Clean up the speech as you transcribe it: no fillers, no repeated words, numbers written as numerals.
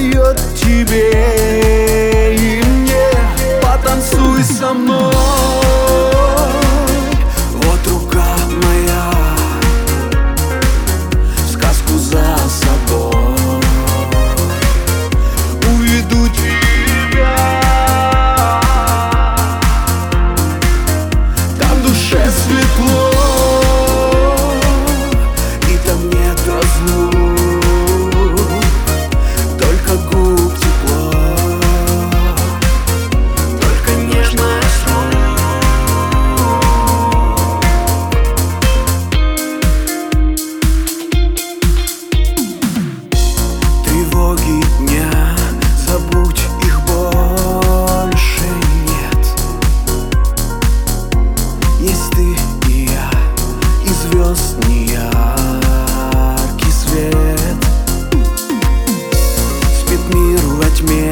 дает тебе и мне. Потанцуй со мной, вот рука моя, сказку за собой уведу тебя. Там в душе светло, и там нет разлук, только губ тепло, только нежное слово. Тревоги дня, забудь, их больше нет. Есть ты и я, и звезд неяркий свет. Спит мир во тьме,